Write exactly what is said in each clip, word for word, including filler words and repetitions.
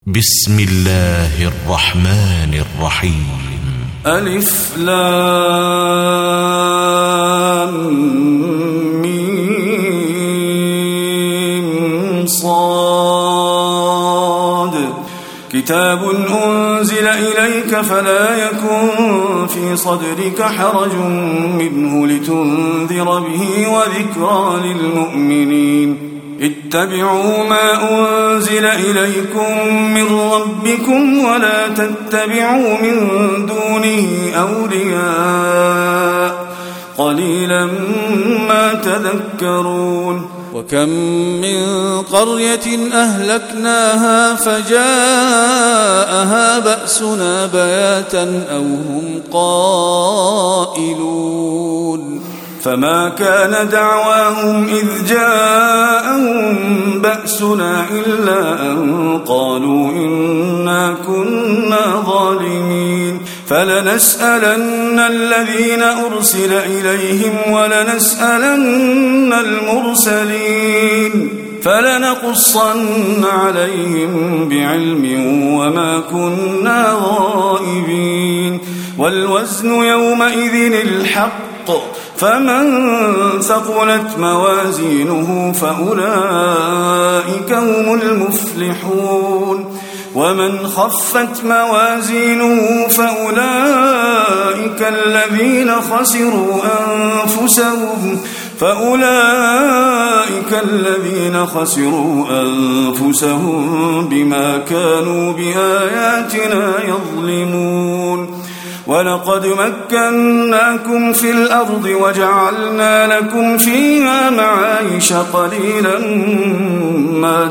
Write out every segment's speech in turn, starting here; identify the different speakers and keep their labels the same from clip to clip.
Speaker 1: بسم الله الرحمن الرحيم.
Speaker 2: ألف لام ميم صاد. كتاب أنزل إليك فلا يكن في صدرك حرج منه لتنذر به وذكرى للمؤمنين. اتبعوا ما أنزل إليكم من ربكم ولا تتبعوا من دونه أولياء قليلا ما تذكرون.
Speaker 3: وكم من قرية أهلكناها فجاءها بأسنا بياتا أو هم قائلون.
Speaker 2: فما كان دعواهم إذ جاءهم بأسنا إلا أن قالوا إنا كنا ظالمين. فلنسألن الذين أرسل إليهم ولنسألن المرسلين فلنقصن عليهم بعلم وما كنا غائبين. والوزن يومئذ الحق فمن ثقلت موازينه فأولئك هم المفلحون. ومن خفت موازينه فأولئك الذين خسروا أنفسهم فأولئك الذين خسروا أنفسهم بما كانوا بآياتنا يظلمون. ولقد مكناكم في الأرض وجعلنا لكم فيها معايش قليلا ما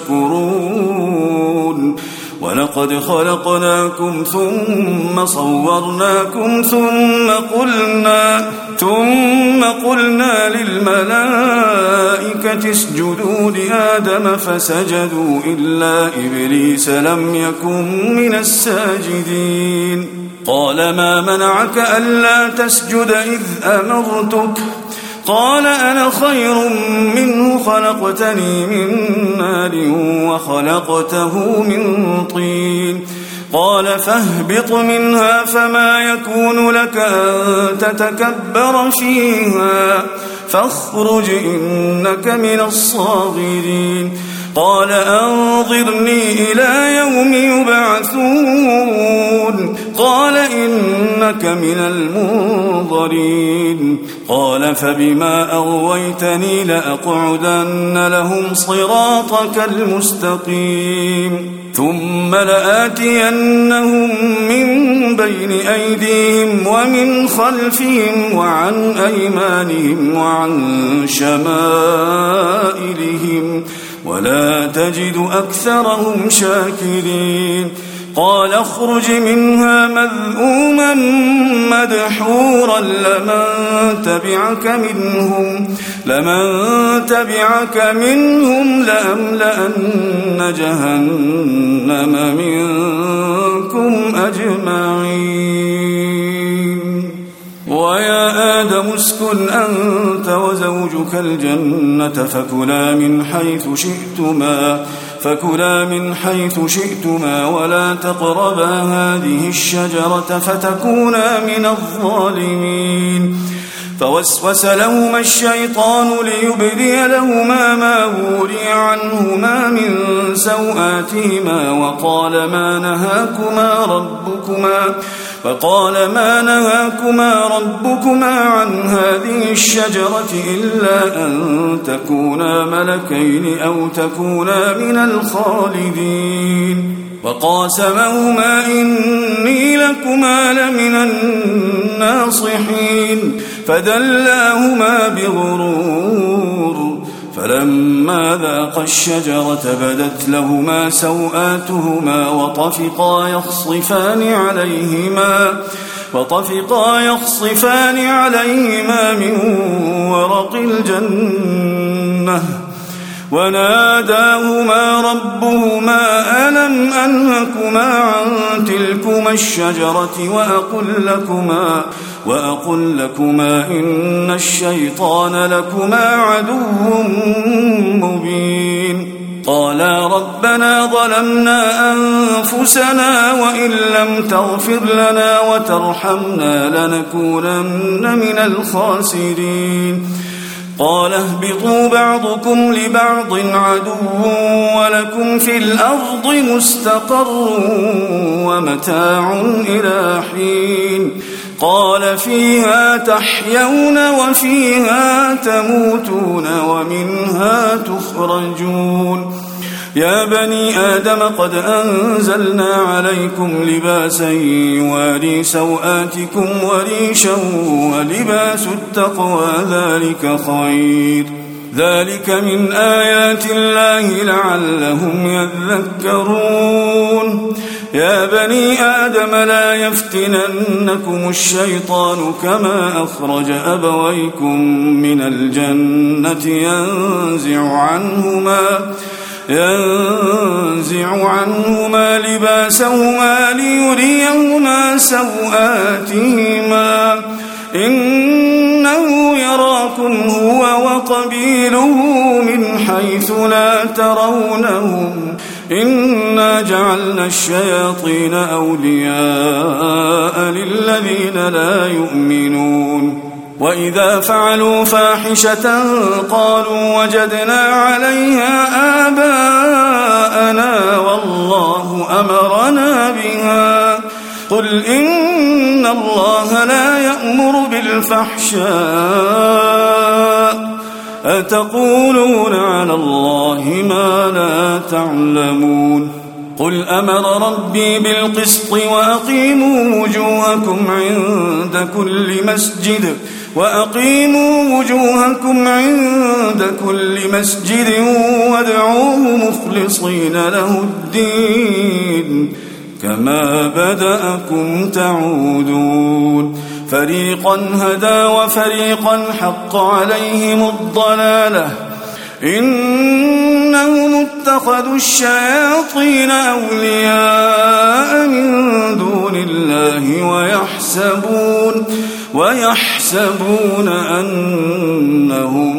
Speaker 2: تشكرون. ولقد خلقناكم ثم صورناكم ثم قلنا ثم قلنا للملائكة اسجدوا لآدم فسجدوا إلا إبليس لم يكن من الساجدين. قال ما منعك ألا تسجد إذ أمرتك؟ قال أنا خير منه خلقتني من نار وخلقته من طين. قال فاهبط منها فما يكون لك أن تتكبر فيها فاخرج إنك من الصاغرين. قال أنظرني إلى يوم يبعثون. قال إنك من المنظرين. قال فبما أغويتني لأقعدن لهم صراطك المستقيم ثم لآتينهم من بين أيديهم ومن خلفهم وعن أيمانهم وعن شمائلهم ولا تجد أكثرهم شاكرين. قال اخرج منها مذءوما مدحورا لمن تبعك منهم لمن تبعك منهم لأملأن جهنم منكم أجمعين. ويا آدم اسكن أنت وزوجك الجنة فكلا من حيث شئتما فكلا من حيث شئتما ولا تقربا هذه الشجرة فتكونا من الظالمين. فوسوس لهما الشيطان ليبدي لهما ما وري عنهما من سوآتهما وقال ما نهاكما ربكما فقال ما نهاكما ربكما عن هذه الشجرة إلا أن تكونا ملكين أو تكونا من الخالدين. وقاسمهما إني لكما لمن الناصحين فدلاهما بغرور. فلما ذاقا الشجرة بدت لهما سوآتهما وطفقا يخصفان عليهما وطفقا يخصفان عليهما من ورق الجنة وناداهما ربهما ألم أنهكما عن تلكما الشجرة وأقل لكما وأقل لكما إن الشيطان لكما عدو مبين. قالا ربنا ظلمنا أنفسنا وإن لم تغفر لنا وترحمنا لنكونن من الخاسرين قال اهبطوا بعضكم لبعض عدو ولكم في الأرض مستقر ومتاع إلى حين قال فيها تحيون وفيها تموتون ومنها تخرجون يا بني آدم قد أنزلنا عليكم لباسا يواري سوآتكم وريشا ولباس التقوى ذلك خير ذلك من آيات الله لعلهم يذكرون يا بني آدم لا يفتننكم الشيطان كما أخرج أبويكم من الجنة ينزع عنهما ينزع عنهما لباسهما ليريهما سوآتهما إنه يراكم هو وقبيله من حيث لا ترونهم إنا جعلنا الشياطين أولياء للذين لا يؤمنون وإذا فعلوا فاحشة قالوا وجدنا عليها آباءنا والله أمرنا بها قل إن الله لا يأمر بالفحشاء أتقولون على الله ما لا تعلمون قل أمر ربي بالقسط وأقيموا وجوهكم عند كل مسجد وأقيموا وجوهكم عند كل مسجد وادعوه مخلصين له الدين كما بدأكم تعودون فريقا هدى وفريقا حق عليهم الضلالة إنهم اتخذوا الشياطين أولياء من دون الله ويحسبون ويحسبون أنهم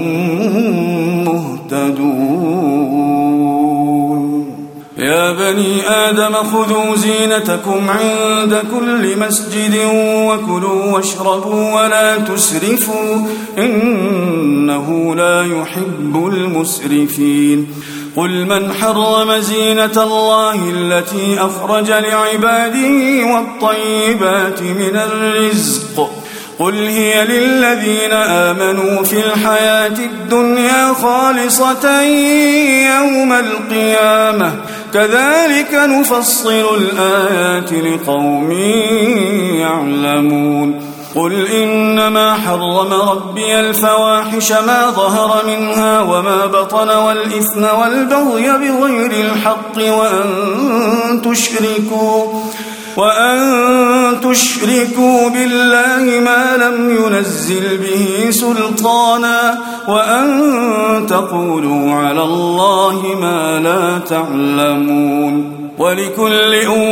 Speaker 2: مهتدون يا بني آدم خذوا زينتكم عند كل مسجد وكلوا واشربوا ولا تسرفوا إنه لا يحب المسرفين قل من حرم زينة الله التي أخرج لعباده والطيبات من الرزق قل هي للذين آمنوا في الحياة الدنيا خالصة يوم القيامة كذلك نفصل الآيات لقوم يعلمون قل إنما حرم ربي الفواحش ما ظهر منها وما بطن والإثم والبغي بغير الحق وأن تشركوا وأن تشركوا بالله ما لم ينزل به سلطانا وأن تقولوا على الله ما لا تعلمون ولكل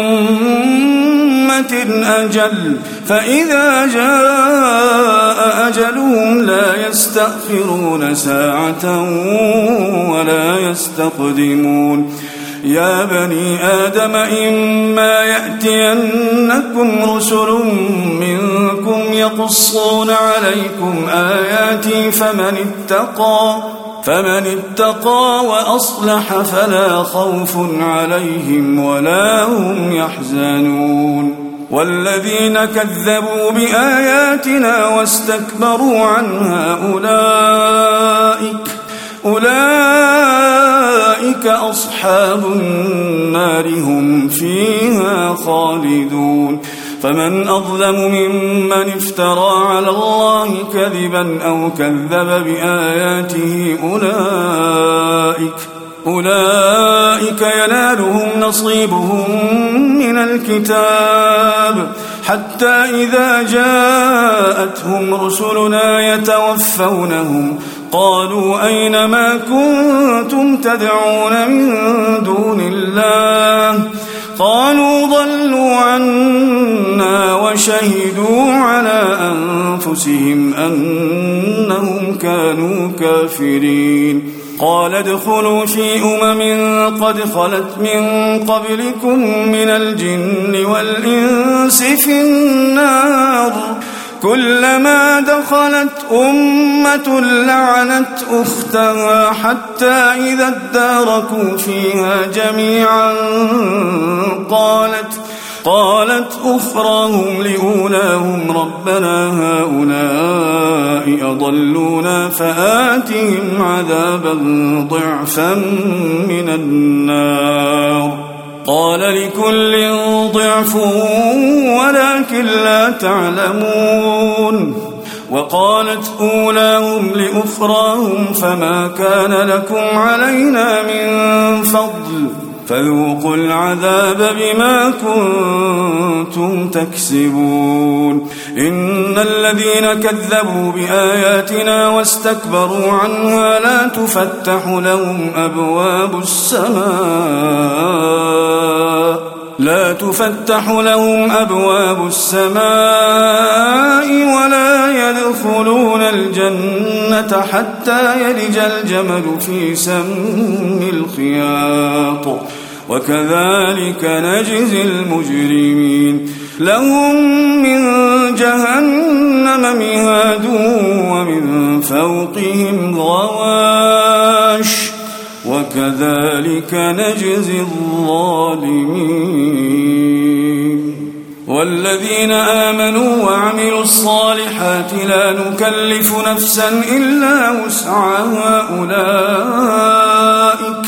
Speaker 2: أمة أجل فإذا جاء أجلهم لا يستأخرون ساعة ولا يستقدمون يا بني آدم إما يأتينكم رسل منكم يقصون عليكم آياتي فمن اتقى فمن اتقى وأصلح فلا خوف عليهم ولا هم يحزنون والذين كذبوا بآياتنا واستكبروا عنها أولئك أولئك أصحاب النار هم فيها خالدون فمن أظلم ممن افترى على الله كذبا أو كذب بآياته أولئك أولئك ينالهم نصيبهم من الكتاب حتى إذا جاءتهم رسلنا يتوفونهم قالوا أين ما كنتم تدعون من دون الله قالوا ضلوا عنا وشهدوا على أنفسهم أنهم كانوا كافرين قال ادخلوا في أمم قد خلت من قبلكم من الجن والإنس في النار كلما دخلت أمة لعنت أختها حتى إذا اداركوا فيها جميعا قالت قالت أخراهم لأولاهم ربنا هؤلاء أضلونا فآتهم عذابا ضعفا من النار قال لكل ضعف ولكن لا تعلمون وقالت أولاهم لأخراهم فما كان لكم علينا من فضل فذوقوا العذاب بما كنتم تكسبون إن الذين كذبوا بآياتنا واستكبروا عنها لا تفتح لهم أبواب السماء لا تفتح لهم أبواب السماء ولا يدخلون الجنة حتى يلج الجمل في سم الخياط وكذلك نجزي المجرمين لهم من جهنم مهاد ومن فوقهم غواش وكذلك نجزي الظالمين والذين آمنوا وعملوا الصالحات لا نكلف نفسا إلا وسعها أولئك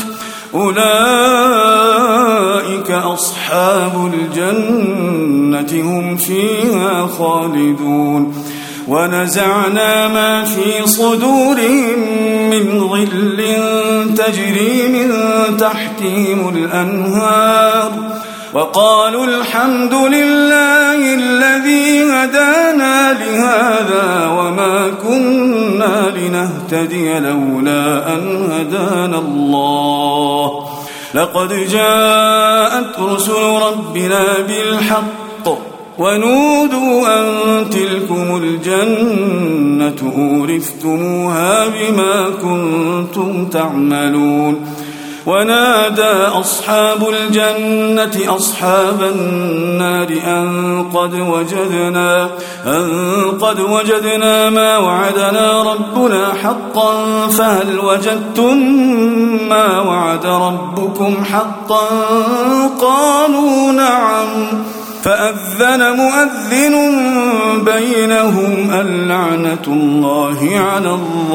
Speaker 2: أولئك أصحاب الجنة هم فيها خالدون ونزعنا ما في صدورهم من غل تجري من تحتهم الأنهار وقالوا الحمد لله الذي هدانا لهذا وما كنا لنهتدي لولا أن هدانا الله لقد جاءت رسل ربنا بالحق ونودوا أن تلكم الجنة أورثتموها بما كنتم تعملون ونادى أصحاب الجنة أصحاب النار أن قد وجدنا أن قد وجدنا ما وعدنا ربنا حقا فهل وجدتم ما وعد ربكم حقا قالوا نعم فأذن مؤذن بينهم اللعنة الله على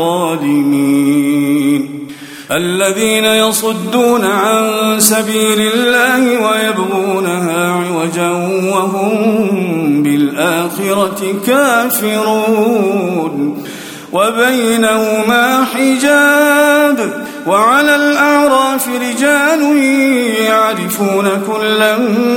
Speaker 2: الظالمين الذين يصدون عن سبيل الله ويبغونها عوجا وهم بالآخرة كافرون وبينهما حجاب وعلى الأعراف رجال يعرفون كلا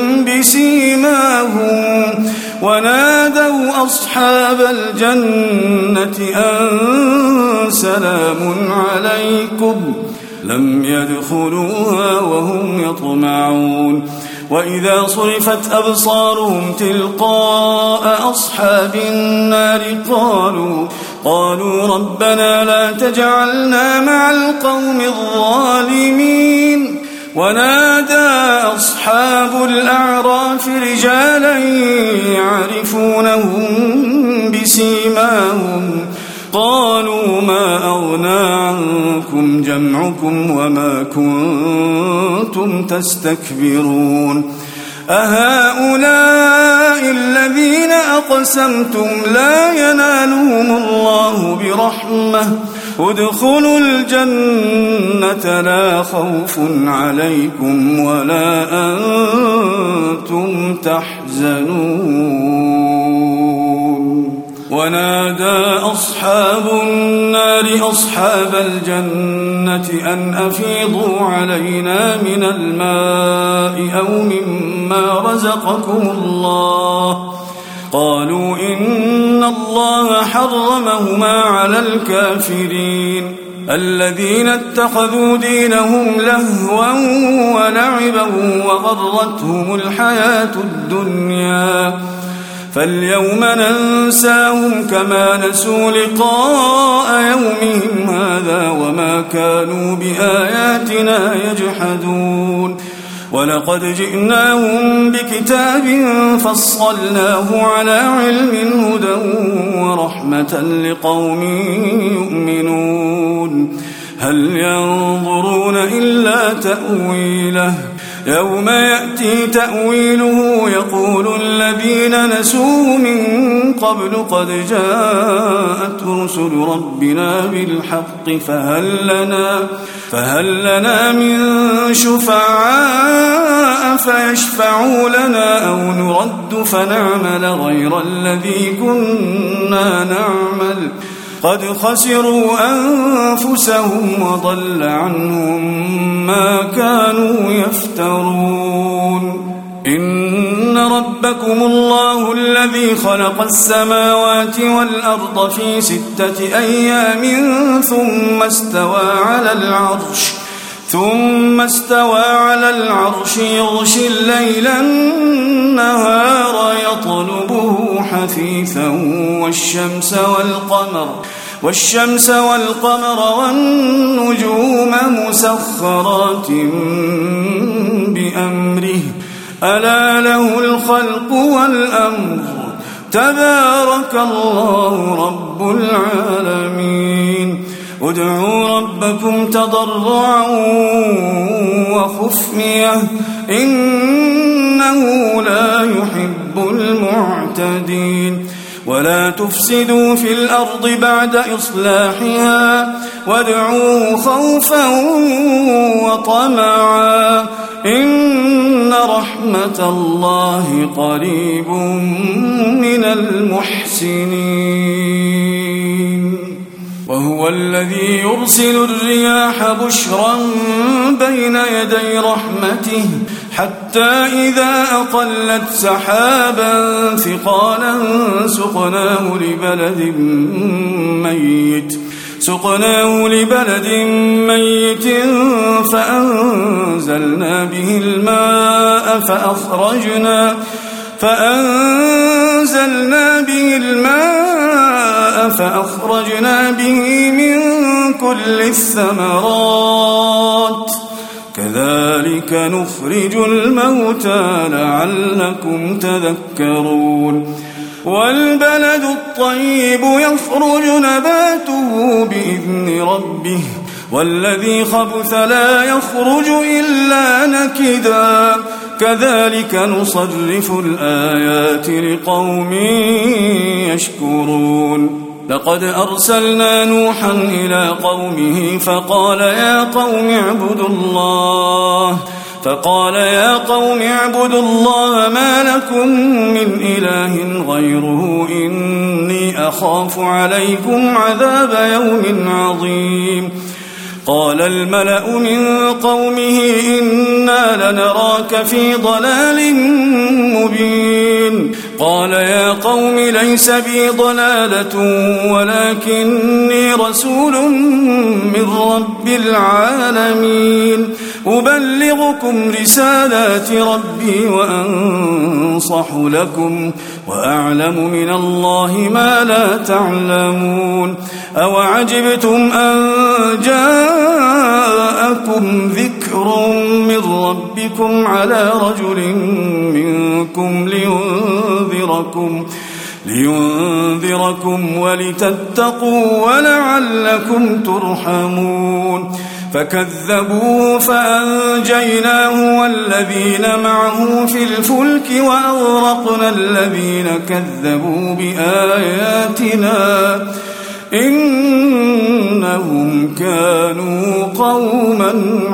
Speaker 2: بسيماهم ونادوا أصحاب الجنة أن سلام عليكم لم يدخلوها وهم يطمعون وإذا صرفت أبصارهم تلقاء أصحاب النار قالوا قالوا ربنا لا تجعلنا مع القوم الظالمين ونادى أصحاب الأعراف رجالا يعرفونهم بسيماهم قالوا ما أغنى عنكم جمعكم وما كنتم تستكبرون أهؤلاء الذين أقسمتم لا ينالهم الله برحمة ادخلوا الجنة لا خوف عليكم ولا أنتم تحزنون ونادى أصحاب النار أصحاب الجنة أن أفيضوا علينا من الماء أو مما رزقكم الله قالوا إن الله حرمهما على الكافرين الذين اتخذوا دينهم لهوا ولعبا وغرتهم الحياة الدنيا فاليوم ننساهم كما نسوا لقاء يومهم هذا وما كانوا بآياتنا يجحدون ولقد جئناهم بكتاب فصلناه على علم هدى ورحمة لقوم يؤمنون هل ينظرون إلا تأويله يوم يأتي تأويله يقول الذين نسوه من قبل قد جاءت رسل ربنا بالحق فهل لنا, فهل لنا من شفعاء فيشفعوا لنا أو نرد فنعمل غير الذي كنا نعمل قد خسروا أنفسهم وضل عنهم ما كانوا يفترون إن ربكم الله الذي خلق السماوات والأرض في ستة أيام ثم استوى على العرش ثم استوى على العرش يغشي الليل النهار يطلبه حثيثا والشمس والقمر والشمس والقمر والنجوم مسخرات بأمره ألا له الخلق والأمر تبارك الله رب العالمين ادعوا ربكم تضرعا وخفية إنه لا يحب المعتدين ولا تفسدوا في الأرض بعد إصلاحها وادعوه خوفا وطمعا إن رحمة الله قريب من المحسنين وهو الذي يرسل الرياح بشرا بين يدي رحمته حتى إذا أقلت سحابا ثقالا سقناه لبلد ميت سقناه لبلد ميت فأنزلنا به الماء فأخرجنا فأنزلنا به الماء فأخرجنا به من كل الثمرات كذلك نخرج الموتى لعلكم تذكرون والبلد الطيب يخرج نباته بإذن ربه والذي خبث لا يخرج إلا نكدا كذلك نصرف الآيات لقوم يشكرون لقد أرسلنا نوحا إلى قومه فقال يا قوم اعبدوا الله فقال يا قوم اعبدوا الله ما لكم من إله غيره إني أخاف عليكم عذاب يوم عظيم قال الملأ من قومه إنا لنراك في ضلال مبين قال يا قوم ليس بي ضلالة ولكني رسول من رب العالمين أبلغكم رسالات ربي وأنصح لكم وأعلم من الله ما لا تعلمون أوعجبتم أن جاءكم ذكر من ربكم على رجل منكم لينذركم لينذركم ولتتقوا ولعلكم ترحمون فكذبوه فأنجيناه والذين معه في الفلك وأغرقنا الذين كذبوا بآياتنا إنهم كانوا قوما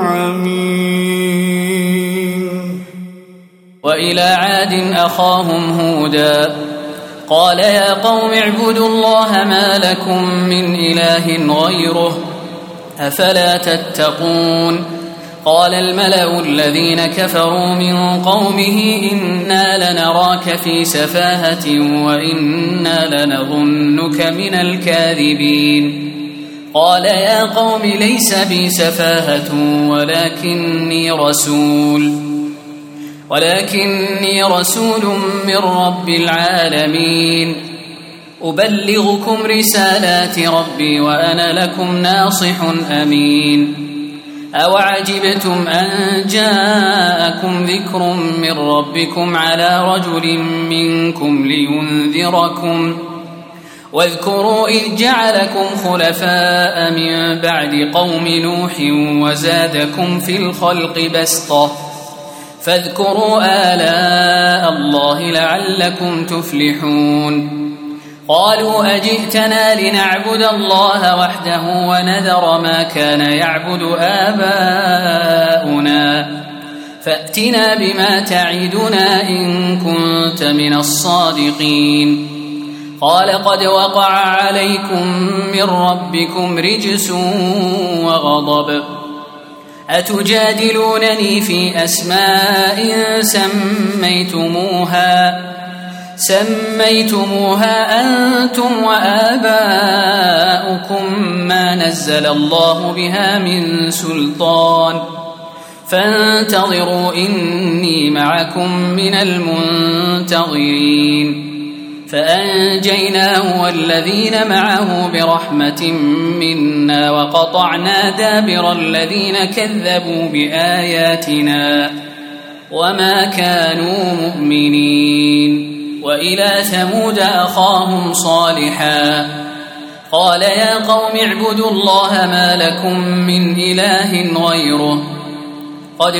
Speaker 2: عمين
Speaker 4: وإلى عاد أخاهم هودا قال يا قوم اعبدوا الله ما لكم من إله غيره أفلا تتقون قال الملأ الذين كفروا من قومه إنا لنراك في سفاهة وإنا لنظنك من الكاذبين قال يا قوم ليس بي سفاهة ولكني رسول ولكني رسول من رب العالمين أبلغكم رسالات ربي وأنا لكم ناصح أمين أوعجبتم أن جاءكم ذكر من ربكم على رجل منكم لينذركم واذكروا إذ جعلكم خلفاء من بعد قوم نوح وزادكم في الخلق بسطة فاذكروا آلاء الله لعلكم تفلحون قالوا أجئتنا لنعبد الله وحده ونذر ما كان يعبد آباؤنا فأتنا بما تعدنا إن كنت من الصادقين قال قد وقع عليكم من ربكم رجس وغضب أتجادلونني في أسماء سميتموها سميتموها أنتم وآباؤكم ما نزل الله بها من سلطان فانتظروا إني معكم من المنتظرين فأنجيناه والذين معه برحمة منا وقطعنا دابر الذين كذبوا بآياتنا وما كانوا مؤمنين وإلى ثمود أخاهم صالحا قال يا قوم اعبدوا الله ما لكم من إله غيره قد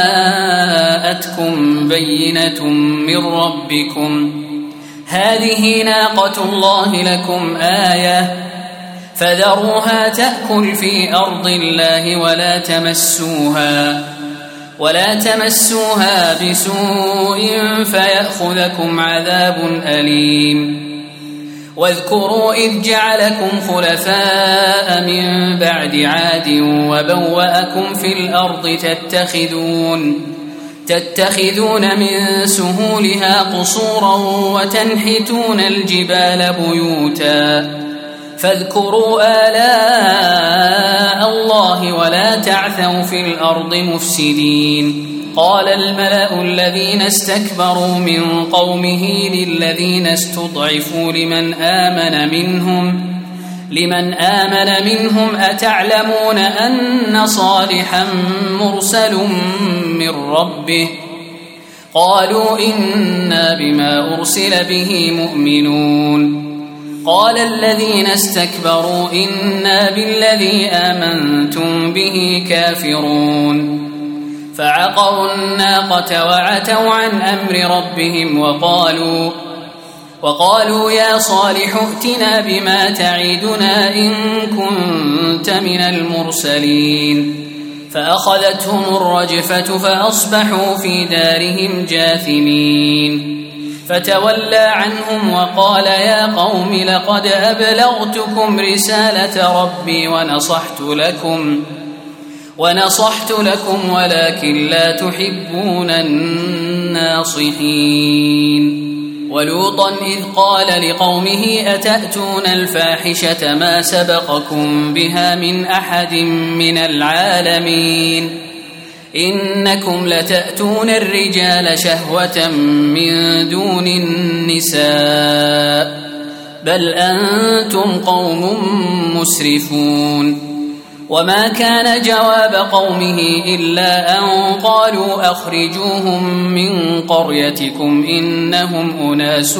Speaker 4: جاءتكم بينة من ربكم هذه ناقة الله لكم آية فذروها تأكل في أرض الله ولا تمسوها ولا تمسوها بسوء فيأخذكم عذاب أليم واذكروا إذ جعلكم خلفاء من بعد عاد وبوأكم في الأرض تتخذون تتخذون من سهولها قصورا وتنحتون الجبال بيوتا فاذكروا آلاء الله ولا تعثوا في الأرض مفسدين قال الملأ الذين استكبروا من قومه للذين استضعفوا لمن آمن منهم لمن آمن منهم أتعلمون أن صالحا مرسل من ربه قالوا إنا بما أرسل به مؤمنون قال الذين استكبروا إنا بالذي آمنتم به كافرون فعقروا الناقة وعتوا عن أمر ربهم وقالوا وقالوا يا صالح ائتنا بما تعيدنا إن كنت من المرسلين فأخذتهم الرجفة فأصبحوا في دارهم جاثمين فتولى عنهم وقال يا قوم لقد أبلغتكم رسالة ربي ونصحت لكم ونصحت لكم ولكن لا تحبون الناصحين ولوطا إذ قال لقومه أتأتون الفاحشة ما سبقكم بها من أحد من العالمين إنكم لتأتون الرجال شهوة من دون النساء بل أنتم قوم مسرفون وما كان جواب قومه إلا أن قالوا أخرجوهم من قريتكم إنهم أناس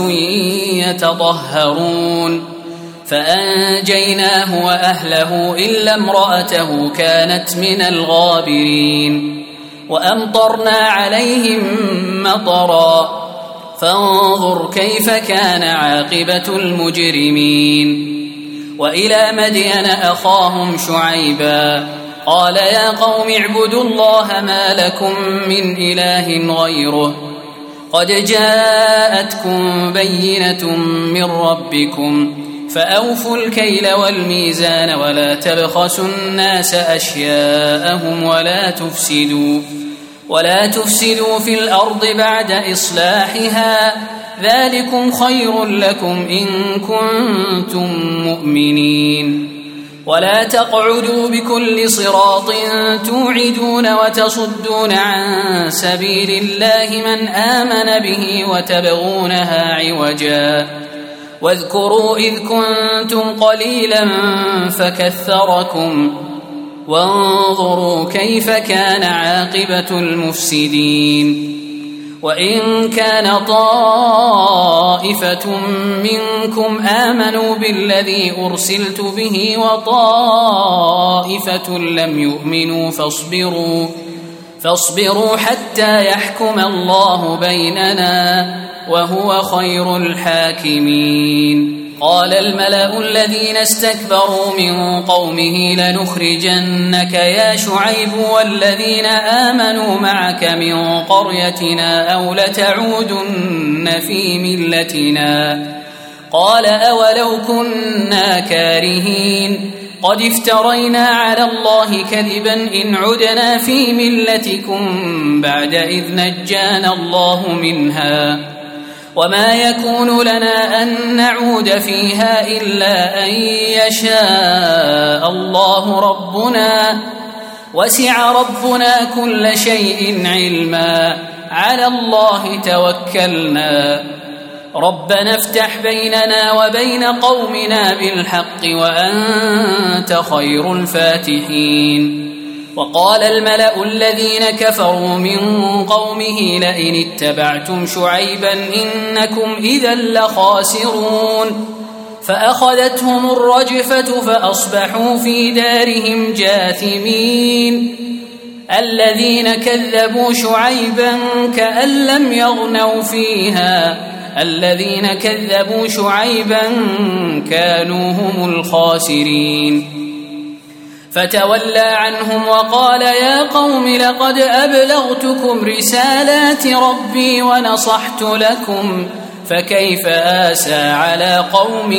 Speaker 4: يتطهرون فأنجيناه وأهله إلا امرأته كانت من الغابرين وأمطرنا عليهم مطرا فانظر كيف كان عاقبة المجرمين وإلى مدين أخاهم شعيبا قال يا قوم اعبدوا الله ما لكم من إله غيره قد جاءتكم بينة من ربكم فأوفوا الكيل والميزان ولا تبخسوا الناس أشياءهم ولا تفسدوا ولا تفسدوا في الأرض بعد إصلاحها ذلكم خير لكم إن كنتم مؤمنين ولا تقعدوا بكل صراط توعدون وتصدون عن سبيل الله من آمن به وتبغونها عوجا واذكروا إذ كنتم قليلا فكثركم وانظروا كيف كان عاقبة المفسدين وإن كان طائفة منكم آمنوا بالذي أرسلت به وطائفة لم يؤمنوا فاصبروا فاصبروا حتى يحكم الله بيننا وهو خير الحاكمين. قال الملأ الذين استكبروا من قومه لنخرجنك يا شعيب والذين آمنوا معك من قريتنا أو لتعودن في ملتنا. قال أولو كنا كارهين قد افترينا على الله كذبا إن عدنا في ملتكم بعد إذ نجانا الله منها وما يكون لنا أن نعود فيها إلا أن يشاء الله ربنا وسع ربنا كل شيء علما على الله توكلنا ربنا افتح بيننا وبين قومنا بالحق وأنت خير الفاتحين. وقال الملأ الذين كفروا من قومه لئن اتبعتم شعيبا إنكم إذا لخاسرون فأخذتهم الرجفة فأصبحوا في دارهم جاثمين. الذين كذبوا شعيبا كأن لم يغنوا فيها الذين كذبوا شعيبا كانوا هم الخاسرين. فتولى عنهم وقال يا قوم لقد أبلغتكم رسالات ربي ونصحت لكم فكيف آسى على قوم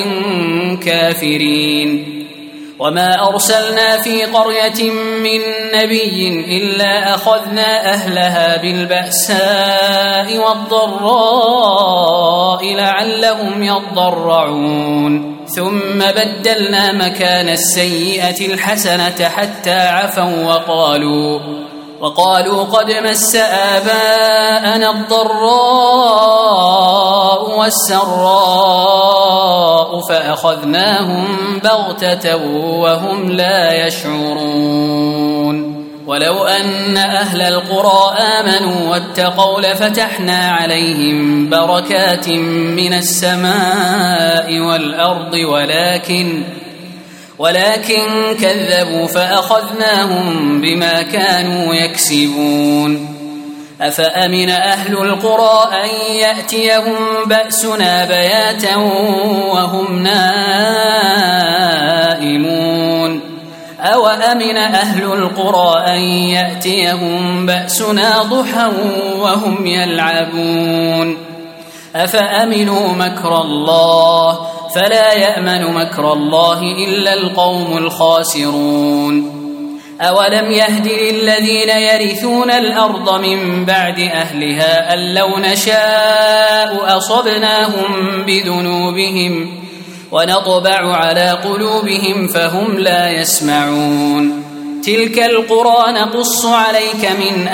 Speaker 4: كافرين. وما أرسلنا في قرية من نبي إلا أخذنا أهلها بالبأساء والضراء لعلهم يضرعون ثم بدلنا مكان السيئة الحسنة حتى عفوا وقالوا وقالوا قد مس آباءنا الضراء والسراء فأخذناهم بغتة وهم لا يشعرون. ولو أن أهل القرى آمنوا واتقوا لفتحنا عليهم بركات من السماء والأرض ولكن ولكن كذبوا فأخذناهم بما كانوا يكسبون. أفأمن أهل القرى أن يأتيهم بأسنا بياتا وهم نائمون أو أمن أهل القرى أن يأتيهم بأسنا ضحى وهم يلعبون. أفأمنوا مكر الله فلا يأمن مكر الله إلا القوم الخاسرون. أولم يهد للذين يرثون الأرض من بعد أهلها أن لو نشاء أصبناهم بذنوبهم ونطبع على قلوبهم فهم لا يسمعون. تلك القرى نقص عليك من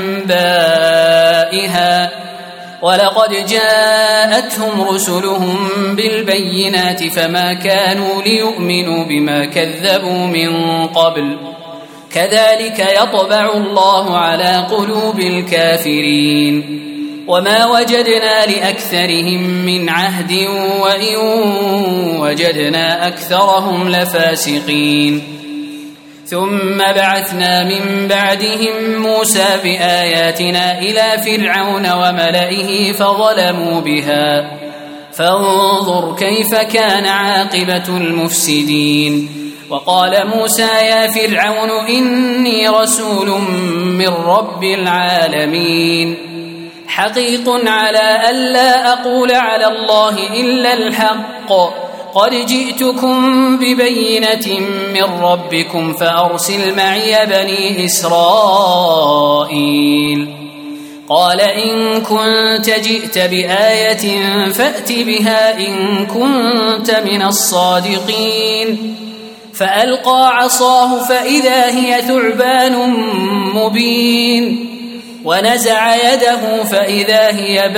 Speaker 4: أنبائها ولقد جاءتهم رسلهم بالبينات فما كانوا ليؤمنوا بما كذبوا من قبل كذلك يطبع الله على قلوب الكافرين. وما وجدنا لأكثرهم من عهد وإن وجدنا أكثرهم لفاسقين. ثم بعثنا من بعدهم موسى بآياتنا إلى فرعون وملئه فظلموا بها فانظر كيف كان عاقبة المفسدين. وقال موسى يا فرعون إني رسول من رب العالمين حقيق على ألا أقول على الله إلا الحق قد جئتكم ببينة من ربكم فأرسل معي بني إسرائيل. قال إن كنت جئت بآية فأت بها إن كنت من الصادقين فألقى عصاه فإذا هي ثعبان مبين ونزع يده فإذا هي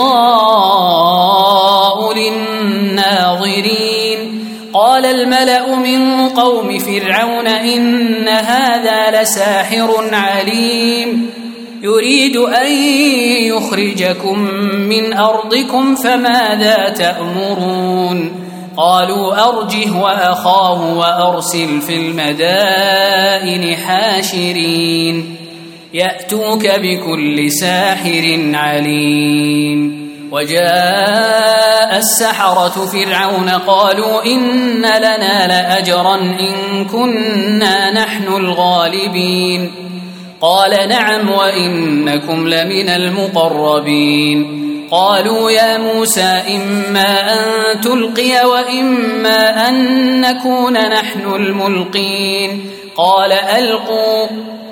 Speaker 4: بيضاء للناظرين قال الملأ من قوم فرعون إن هذا لساحر عليم يريد أن يخرجكم من أرضكم فماذا تأمرون قالوا أرجه وأخاه وأرسل في المدائن حاشرين يأتوك بكل ساحر عليم وجاء السحرة فرعون قالوا إن لنا لأجرا إن كنا نحن الغالبين قال نعم وإنكم لمن المقربين قالوا يا موسى إما أن تلقي وإما أن نكون نحن الملقين قال ألقوا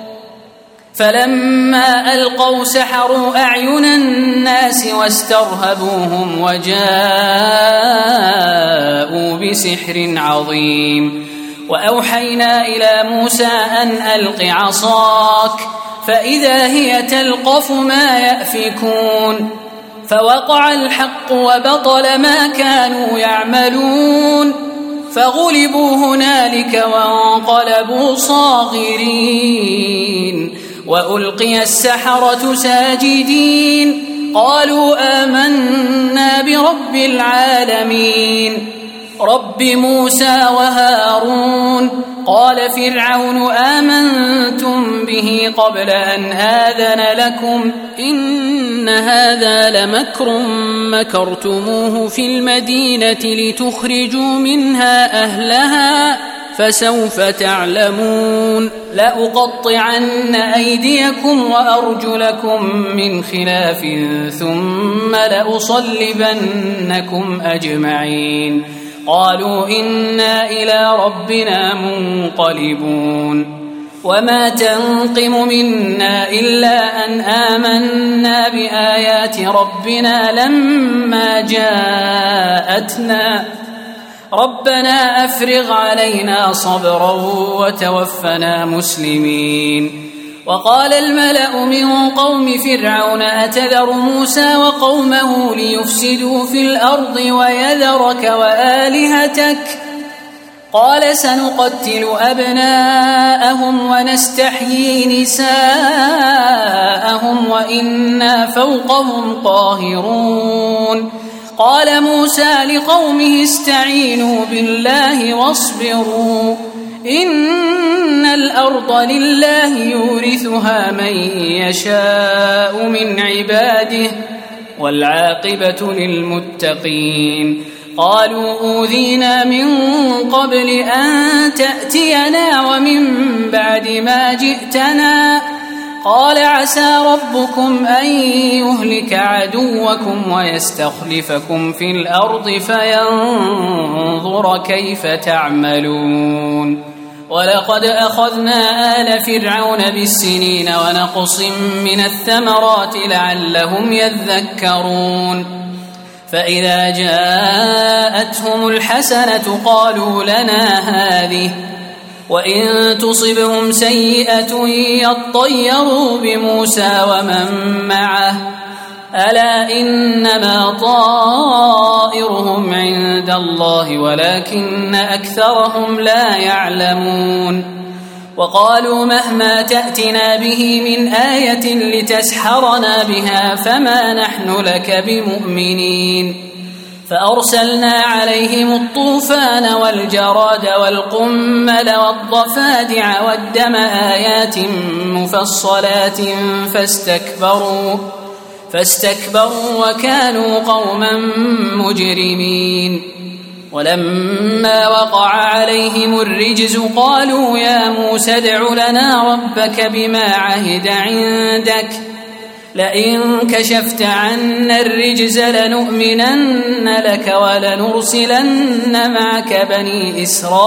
Speaker 4: فلما ألقوا سحروا أعين الناس واسترهبوهم وجاءوا بسحر عظيم وأوحينا إلى موسى أن ألق عصاك فإذا هي تلقف ما يأفكون فوقع الحق وبطل ما كانوا يعملون فغلبوا هنالك وانقلبوا صاغرين وألقي السحرة ساجدين قالوا آمنا برب العالمين رب موسى وهارون قال فرعون آمنتم به قبل أن آذن لكم إن هذا لمكر مكرتموه في المدينة لتخرجوا منها أهلها فسوف تعلمون لأقطعن أيديكم وأرجلكم من خلاف ثم لأصلبنكم أجمعين قالوا إنا إلى ربنا منقلبون وما تنقم منا إلا أن آمنا بآيات ربنا لما جاءتنا ربنا أفرغ علينا صبرا وتوفنا مسلمين وقال الملأ من قوم فرعون أتذر موسى وقومه ليفسدوا في الأرض ويذرك وآلهتك قال سنقتل أبناءهم ونستحيي نساءهم وإنا فوقهم قاهرون قال موسى لقومه استعينوا بالله واصبروا إن الأرض لله يورثها من يشاء من عباده والعاقبة للمتقين قالوا أوذينا من قبل أن تأتينا ومن بعد ما جئتنا قال عسى ربكم أن يهلك عدوكم ويستخلفكم في الأرض فينظر كيف تعملون ولقد أخذنا آل فرعون بالسنين ونقص من الثمرات لعلهم يذكرون فإذا جاءتهم الحسنة قالوا لنا هذه وإن تصبهم سيئة يطيروا بموسى ومن معه ألا إنما طائرهم عند الله ولكن أكثرهم لا يعلمون وقالوا مهما تأتنا به من آية لتسحرنا بها فما نحن لك بمؤمنين فأرسلنا عليهم الطوفان والجراد والقمل والضفادع والدم آيات مفصلات فاستكبروا فاستكبروا وكانوا قوما مجرمين ولما وقع عليهم الرجز قالوا يا موسى ادع لنا ربك بما عهد عندك لئن كشفت عنا الرجز لنؤمنن لك ولنرسلن معك بني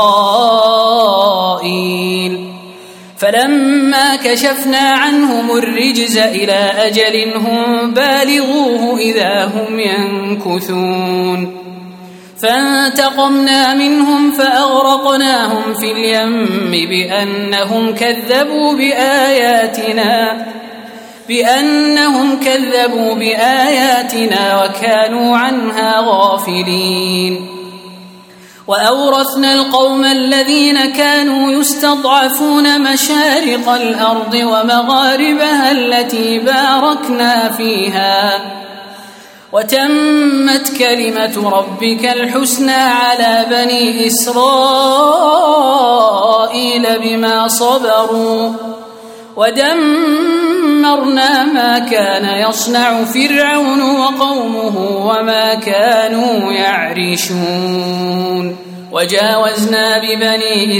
Speaker 4: إسرائيل فلما كشفنا عنهم الرجز إلى أجل هم بالغوه إذا هم ينكثون فانتقمنا منهم فأغرقناهم في اليم بأنهم كذبوا بآياتنا بأنهم كذبوا بآياتنا وكانوا عنها غافلين. وأورثنا القوم الذين كانوا يستضعفون مشارق الأرض ومغاربها التي باركنا فيها وتمت كلمة ربك الحسنى على بني إسرائيل بما صبروا ودمرنا ما كان يصنع فرعون وقومه وما كانوا يعرشون. وجاوزنا ببني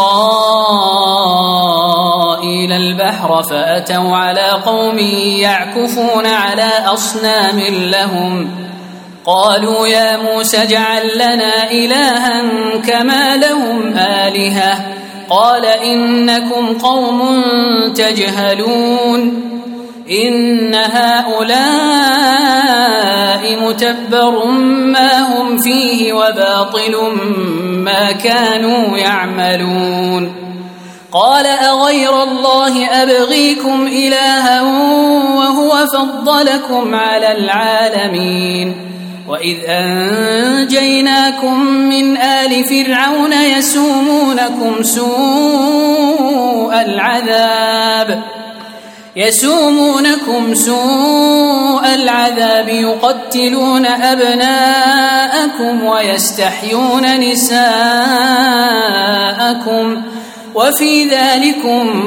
Speaker 4: إسرائيل البحر فأتوا على قوم يعكفون على أصنام لهم قالوا يا موسى اجعل لنا إلها كما لهم آلهة قال إنكم قوم تجهلون إن هؤلاء متبر ما هم فيه وباطل ما كانوا يعملون. قال أغير الله أبغيكم إلها وهو فضلكم على العالمين وإذ أنجيناكم من آل فرعون يسومونكم سوء العذاب يسومونكم سوء العذاب يقتلون أبناءكم ويستحيون نساءكم وفي ذلكم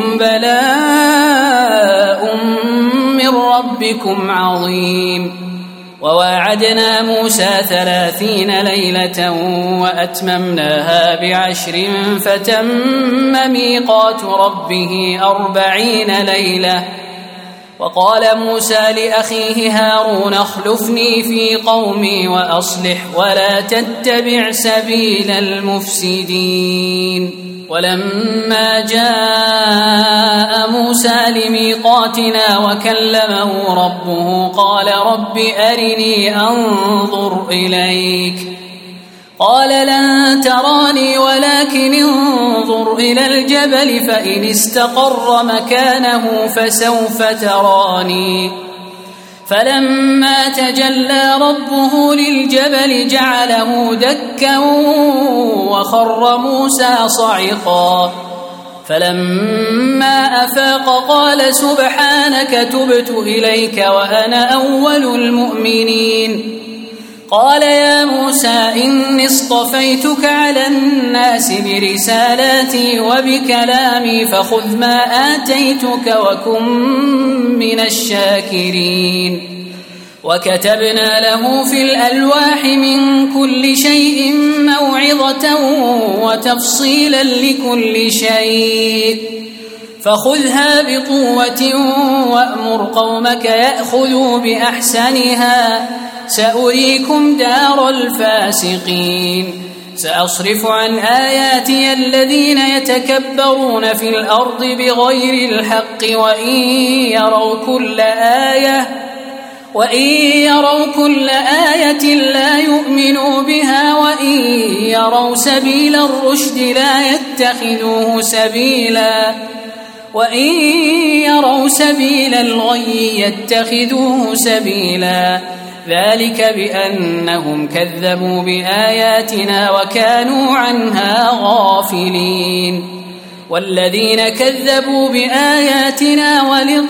Speaker 4: بلاء من ربكم عظيم. وواعدنا موسى ثلاثين ليلة وأتممناها بعشر فتم ميقات ربه أربعين ليلة. وقال موسى لأخيه هارون اخلفني في قومي وأصلح ولا تتبع سبيل المفسدين. ولما جاء موسى لميقاتنا وكلمه ربه قال رب أرني أنظر إليك قال لن تراني ولكن انظر إلى الجبل فإن استقر مكانه فسوف تراني فلما تجلى ربه للجبل جعله دكا وخر موسى صعقا فلما أفاق قال سبحانك تبت إليك وأنا أول المؤمنين. قال يا موسى إني اصطفيتك على الناس برسالاتي وبكلامي فخذ ما آتيتك وكن من الشاكرين. وكتبنا له في الألواح من كل شيء موعظة وتفصيلا لكل شيء فخذها بقوة وأمر قومك يأخذوا بأحسنها سأريكم دار الفاسقين. سأصرف عن آياتي الذين يتكبرون في الأرض بغير الحق وإن يروا كل آية وإن يروا كل آية لا يؤمنوا بها وإن يروا سبيل الرشد لا يتخذوه سبيلا وإن يروا سبيل الغي يتخذوه سبيلا ذلك بأنهم كذبوا بآياتنا وكانوا عنها غافلين. والذين كذبوا بآياتنا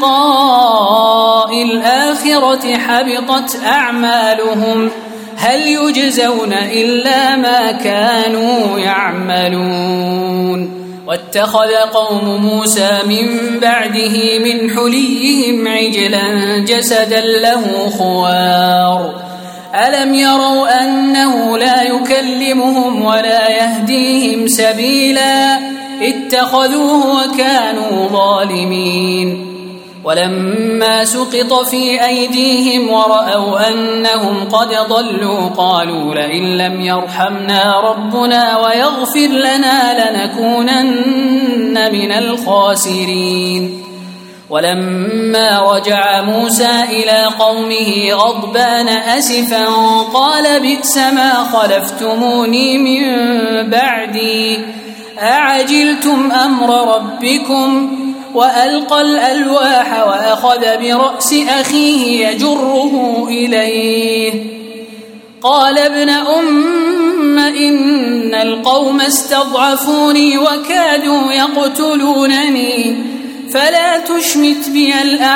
Speaker 4: ولقاء الآخرة حبطت أعمالهم هل يجزون إلا ما كانوا يعملون. واتخذ قوم موسى من بعده من حليهم عجلا جسدا له خوار ألم يروا أنه لا يكلمهم ولا يهديهم سبيلا اتخذوه وكانوا ظالمين. ولما سقط في أيديهم ورأوا أنهم قد ضلوا قالوا لئن لم يرحمنا ربنا ويغفر لنا لنكونن من الخاسرين. ولما رجع موسى إلى قومه غضبان أسفا قال بئس ما خلفتموني من بعدي أعجلتم أمر ربكم وألقى الألواح وأخذ برأس أخيه يجره إليه قال ابن أم إن القوم استضعفوني وكادوا يقتلونني فلا تشمت بي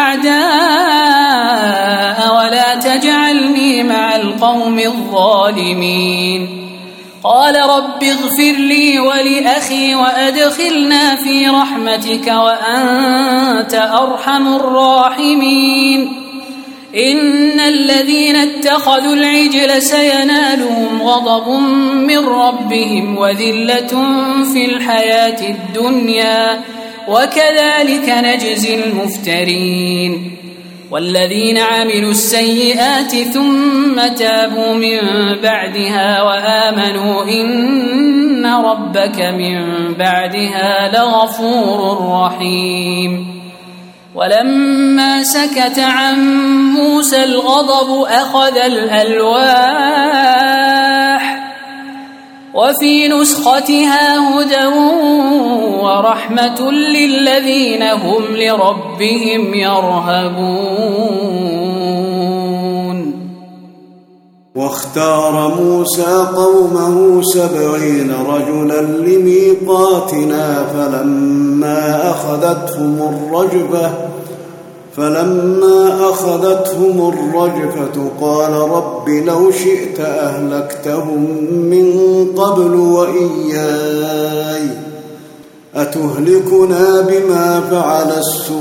Speaker 4: الأعداء ولا تجعلني مع القوم الظالمين قال رب اغفر لي ولأخي وأدخلنا في رحمتك وأنت أرحم الراحمين إن الذين اتخذوا العجل سينالهم غضب من ربهم وذلة في الحياة الدنيا وكذلك نجزي المفترين والذين عملوا السيئات ثم تابوا من بعدها وآمنوا إن ربك من بعدها لغفور رحيم ولما سكت عن موسى الغضب أخذ الألواح وفي نسختها هدى ورحمة للذين هم لربهم يرهبون.
Speaker 5: واختار موسى قومه سبعين رجلا لميقاتنا فلما أخذتهم الرجفة فلما أخذتهم الرجفة قال رب لو شئت أهلكتهم من قبل وإياي أتهلكنا بما فعل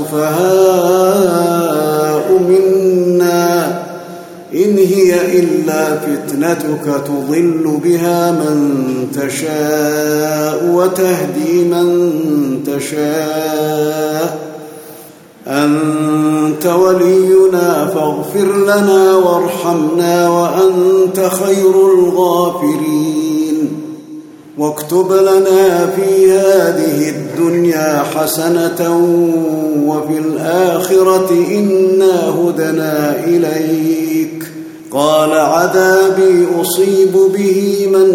Speaker 5: السفهاء منا إن هي إلا فتنتك تضل بها من تشاء وتهدي من تشاء أنت ولينا فاغفر لنا وارحمنا وأنت خير الغافرين واكتب لنا في هذه الدنيا حسنة وفي الآخرة إنا هدنا إليك قال عذابي أصيب به من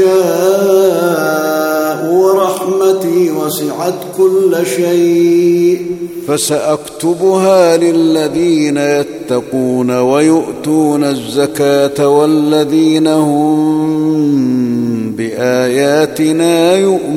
Speaker 5: أشاء ورحمتي وسعت كل شيء فسأكتبها للذين يتقون ويؤتون الزكاة والذين هم بآياتنا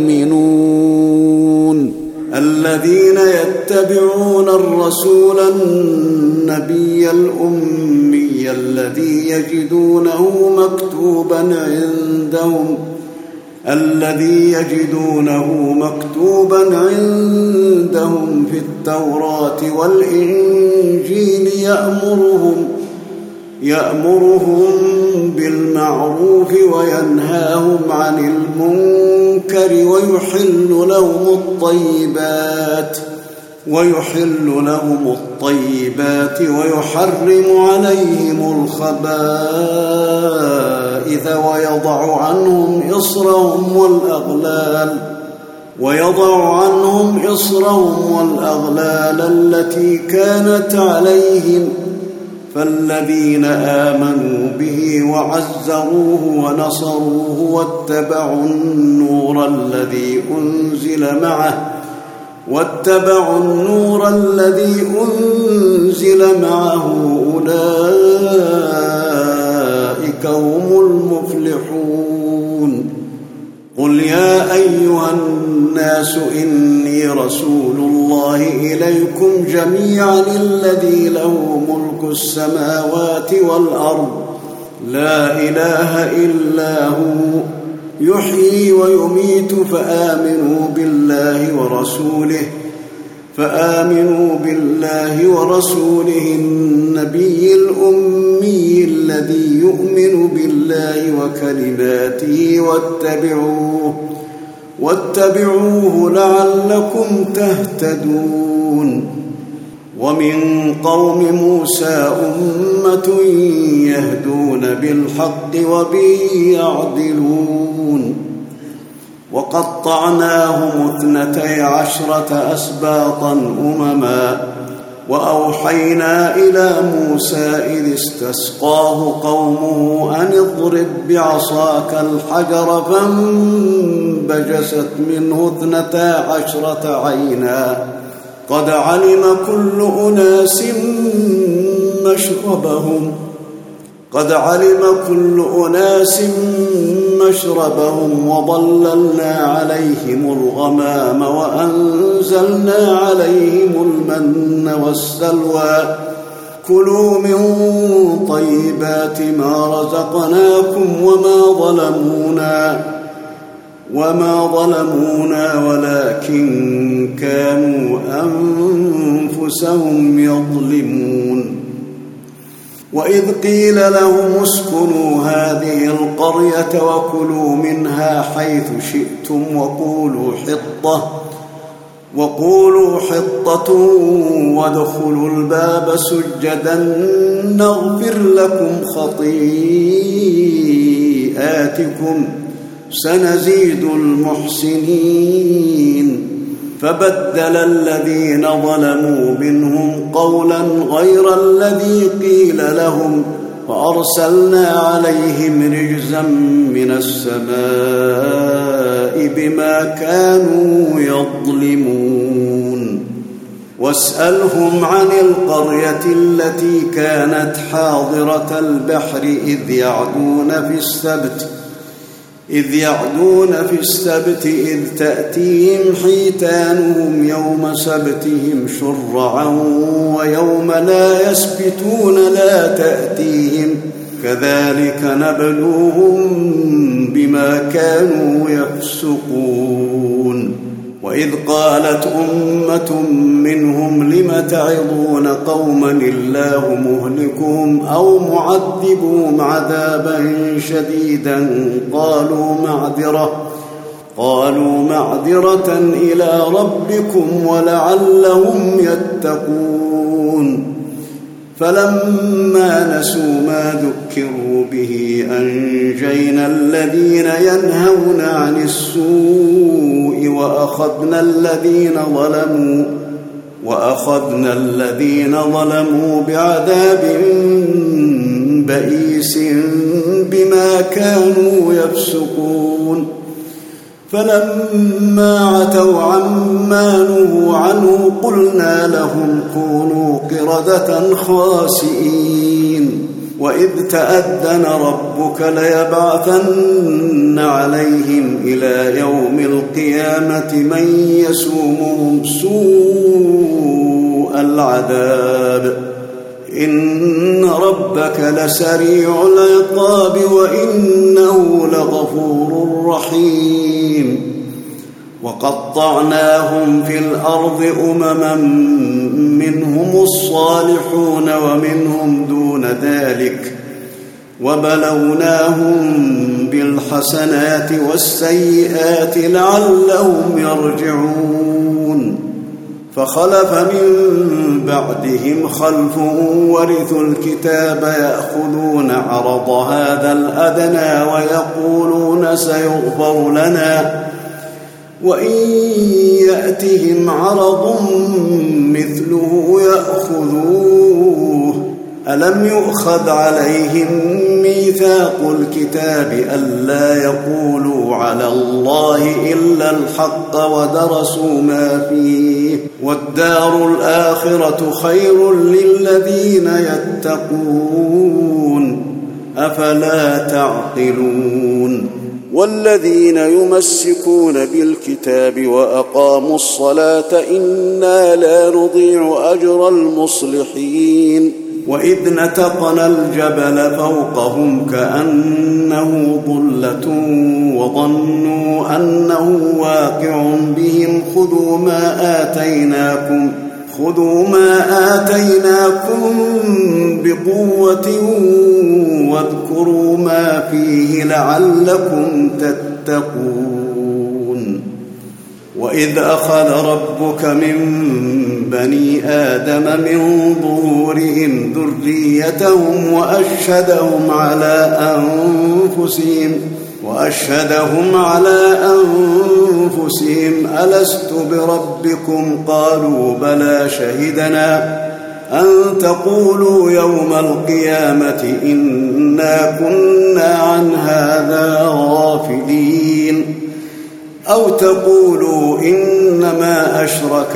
Speaker 5: يؤمنون الذين يتبعون الرسول النبي الأمي الذي يجدونه مكتوبا عندهم الذي يجدونه مكتوبا عندهم في التوراة والإنجيل يأمرهم يأمرهم بالمعروف وينهاهم عن المنكر ويحل لهم الطيبات ويحل لهم الطيبات ويحرم عليهم الخبائث ويضع عنهم إصرهم والأغلال ويضع عنهم إصرهم والأغلال التي كانت عليهم فالذين آمنوا به وعزروه ونصروه واتبعوا النور الذي أنزل معه واتبعوا النور الذي أنزل معه أولئك هم المفلحون قل يا أيها الناس إني رسول الله إليكم جميعا الذي له ملك السماوات والأرض لا إله إلا هو يحيي ويميت فآمنوا بالله ورسوله فآمنوا بالله ورسوله النبي الأمي الذي يؤمن بالله وكلماته واتبعوه واتبعوه لعلكم تهتدون ومن قوم موسى أمة يهدون بالحق وبه يعدلون وقطعناهم اثنتي عشرة أسباطا أمما وأوحينا إلى موسى إذ استسقاه قومه أن اضرب بعصاك الحجر فانبجست منه اثنتا عشرة عينا قد علم كل أناس مشربهم قد علم كل أناس مشربهم وظللنا عليهم الغمام وأنزلنا عليهم المن والسلوى كلوا من طيبات ما رزقناكم وما ظلمونا وما ظلمونا ولكن كانوا أنفسهم يظلمون وإذ قيل لهم اسكنوا هذه القرية وكلوا منها حيث شئتم وقولوا حطة وقولوا حطة وادخلوا الباب سجدا نغفر لكم خطيئاتكم سنزيد المحسنين فبدل الذين ظلموا منهم قولا غير الذي قيل لهم فأرسلنا عليهم رجزا من السماء بما كانوا يظلمون واسألهم عن القرية التي كانت حاضرة البحر إذ يعدون في السبت إذ يعدون في السبت إذ تأتيهم حيتانهم يوم سبتهم شرعا ويوم لا يسبتون لا تأتيهم كذلك نبلوهم بما كانوا يفسقون وإذ قالت أمة منهم لم تعظون قوما الله مهلكهم أو معذبهم عذابا شديدا قالوا معذرة قالوا معذرة إلى ربكم ولعلهم يتقون فلما نسوا ما ذكروا به أنجينا الذين ينهون عن السوء وأخذنا الذين ظلموا وأخذنا الذين ظلموا بعذاب بئيس بما كانوا يفسقون فلما عتوا عما نهوا عنه قلنا لهم كونوا قردة خاسئين وإذ تأذن ربك ليبعثن عليهم إلى يوم القيامة من يسومهم سوء العذاب إن ربك لسريع العقاب وإنه لغفور رحيم وقطعناهم في الأرض أمما منهم الصالحون ومنهم دون ذلك وبلوناهم بالحسنات والسيئات لعلهم يرجعون فخلف من بعدهم خلف ورثوا الكتاب يأخذون عرض هذا الأدنى ويقولون سيغفر لنا وإن يأتهم عرض مثله يأخذوه ألم يؤخذ عليهم ميثاق الكتاب ألا يقولوا على الله إلا الحق ودرسوا ما فيه والدار الآخرة خير للذين يتقون أفلا تعقلون والذين يمسكون بالكتاب وأقاموا الصلاة إنا لا نضيع أجر المصلحين وإذ نتقنا الجبل فوقهم كأنه ظلة وظنوا أنه واقع بهم خذوا ما آتيناكم خذوا ما آتيناكم بقوة واذكروا ما فيه لعلكم تتقون وإذ أخذ ربك من بني آدم من ظهورهم ذريتهم وأشهدهم على أنفسهم وأشهدهم على أنفسهم ألست بربكم قالوا بلى شهدنا أن تقولوا يوم القيامة إنا كنا عن هذا غافلين أو تقولوا إنما أشرك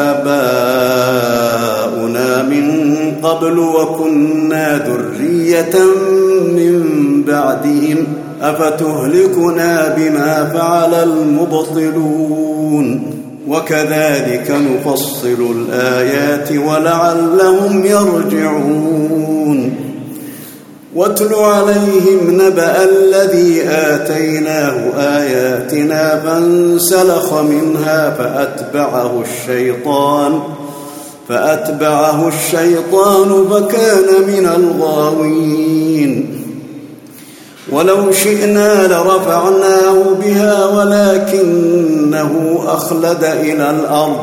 Speaker 5: آباؤنا من قبل وكنا ذرية من بعدهم أفتهلكنا بما فعل المبطلون وكذلك نفصل الآيات ولعلهم يرجعون واتل عليهم نبأ الذي آتيناه آياتنا فانسلخ منها فأتبعه الشيطان فأتبعه الشيطان فكان من الغاوين ولو شئنا لرفعناه بها ولكنه أخلد إلى الأرض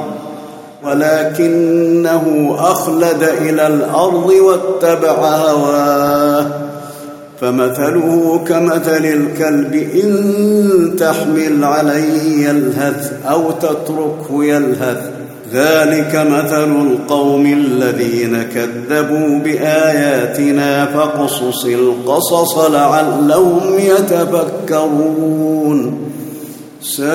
Speaker 5: ولكنه أخلد إلى الأرض واتبع هواه فمثله كمثل الكلب إن تحمل عليه يلهث أو تتركه يلهث ذلك مثل القوم الذين كذبوا بآياتنا فاقصص القصص لعلهم يتفكرون ساء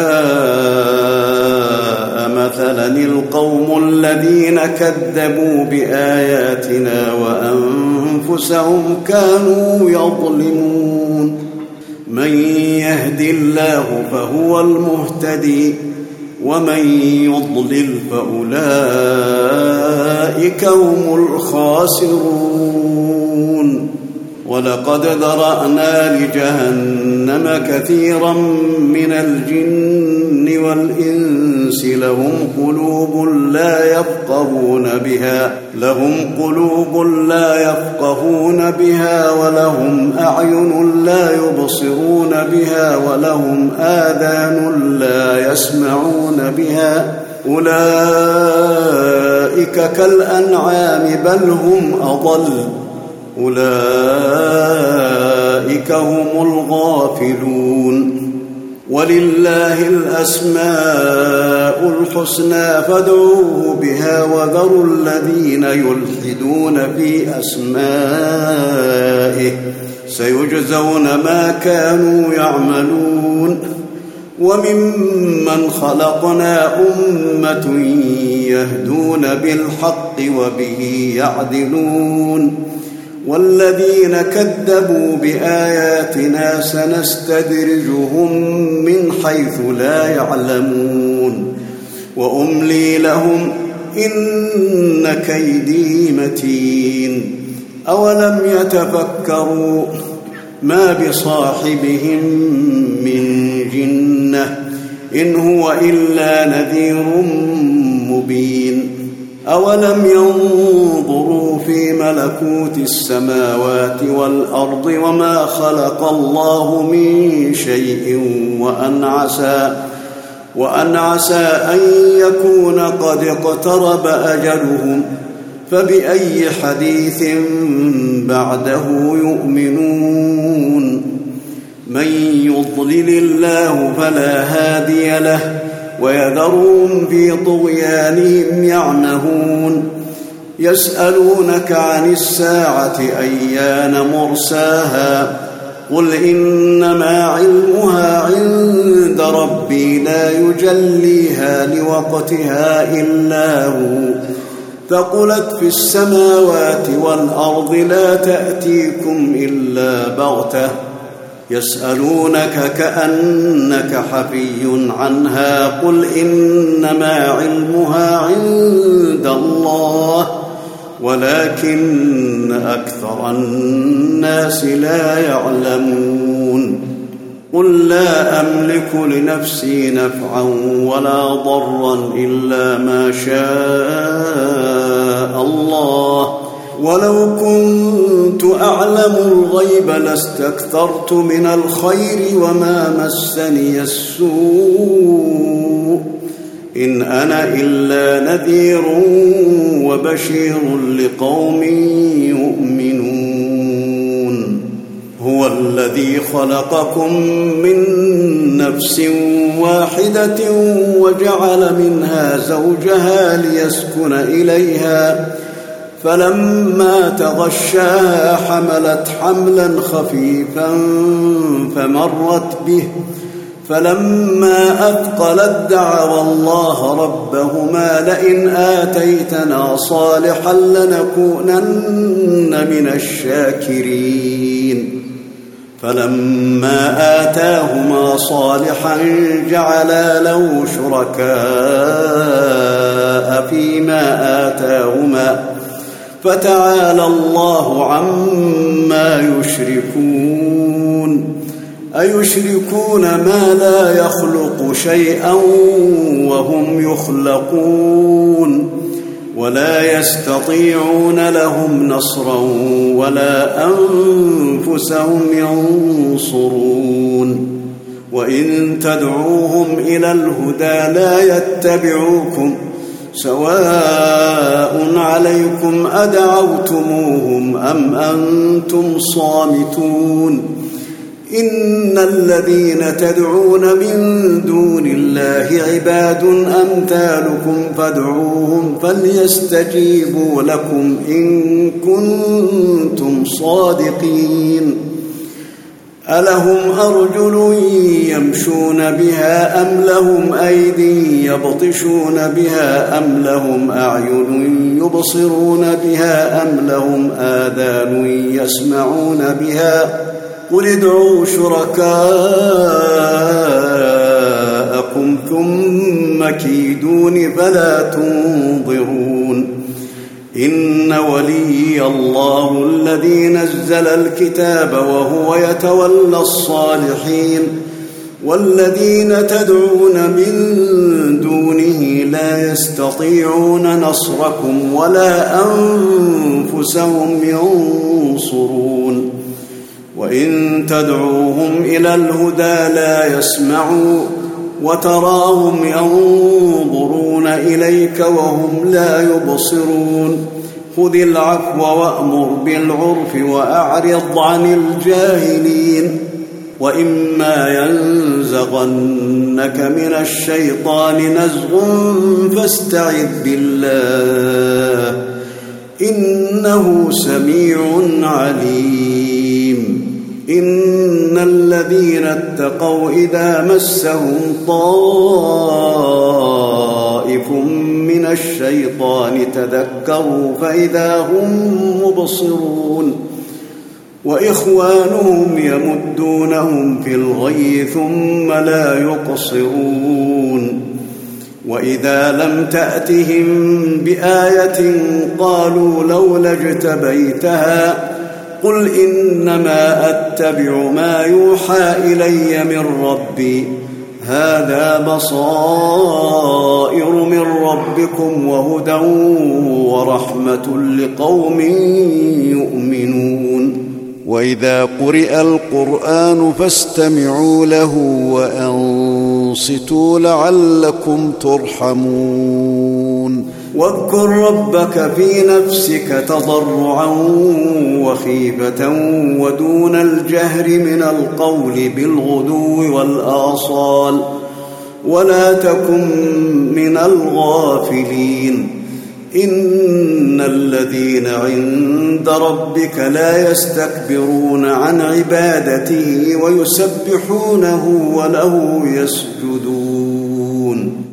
Speaker 5: مثلا القوم الذين كذبوا بآياتنا وأنفسهم كانوا يظلمون من يهد الله فهو المهتدي ومن يضلل فأولئك هم الخاسرون ولقد ذرأنا لجهنم كثيرا من الجن والإنس لهم قلوب لا يفقهون بها لهم قلوب لا يفقهون بها ولهم أعين لا يبصرون بها ولهم آذان لا يسمعون بها أولئك كالأنعام بل هم أضل أولئك هم الغافلون ولله الأسماء الحسنى فادعوه بها وذروا الذين يلحدون في أسمائه سيجزون ما كانوا يعملون وممن خلقنا أمة يهدون بالحق وبه يعدلون والذين كذبوا بآياتنا سنستدرجهم من حيث لا يعلمون وأملي لهم إن كيدي متين أولم يتفكروا ما بصاحبهم من جنة إن هو إلا نذير مبين أولم ينظروا في ملكوت السماوات والأرض وما خلق الله من شيء وأن عسى وأن عسى أن يكون قد اقترب أجلهم فبأي حديث بعده يؤمنون من يضلل الله فلا هادي له ويذرهم في طغيانهم يعمهون يسألونك عن الساعة أيان مرساها قل إنما علمها عند ربي لا يجليها لوقتها إلا هو ثقلت في السماوات والأرض لا تأتيكم إلا بغتة يسألونك كأنك حفي عنها قل إنما علمها عند الله ولكن أكثر الناس لا يعلمون قل لا أملك لنفسي نفعا ولا ضرا إلا ما شاء الله ولو كنت أعلم الغيب لاستكثرت من الخير وما مسني السوء إن أنا إلا نذير وبشير لقوم يؤمنون هو الذي خلقكم من نفس واحدة وجعل منها زوجها ليسكن إليها فلما تغشاها حملت حملا خفيفا فمرت به فلما أثقلت دعوا الله ربهما لئن آتيتنا صالحا لنكونن من الشاكرين فلما آتاهما صالحا جعلا له شركاء فيما آتاهما فتعالى الله عما يشركون أيشركون ما لا يخلق شيئا وهم يخلقون ولا يستطيعون لهم نصرا ولا أنفسهم ينصرون وإن تدعوهم إلى الهدى لا يتبعوكم سواء عليكم أدعوتموهم أم أنتم صامتون إن الذين تدعون من دون الله عباد أمثالكم فادعوهم فليستجيبوا لكم إن كنتم صادقين ألهم أرجل يمشون بها أم لهم أيدي يبطشون بها أم لهم أعين يبصرون بها أم لهم آذان يسمعون بها قل ادعوا شركاءكم ثم كيدون فلا تنظرون إن وليي الله الذي نزل الكتاب وهو يتولى الصالحين والذين تدعون من دونه لا يستطيعون نصركم ولا أنفسهم ينصرون وإن تدعوهم إلى الهدى لا يسمعوا وتراهم ينظرون إليك وهم لا يبصرون خذ العفو وأمر بالعرف وأعرض عن الجاهلين وإما ينزغنك من الشيطان نزغ فاستعذ بالله إنه سميع عليم إن الذين اتقوا إذا مسهم طائف من الشيطان تذكروا فإذا هم مبصرون وإخوانهم يمدونهم في الغي ثم لا يقصرون وإذا لم تأتهم بآية قالوا لولا اجتبيتها قل إنما أتبع ما يوحى إلي من ربي هذا بصائر من ربكم وهدى ورحمة لقوم يؤمنون وإذا قرئ القرآن فاستمعوا له وأنصتوا لعلكم ترحمون واذكر ربك في نفسك تضرعا وخيفة ودون الجهر من القول بالغدو والآصال ولا تكن من الغافلين إن الذين عند ربك لا يستكبرون عن عبادته ويسبحونه وله يسجدون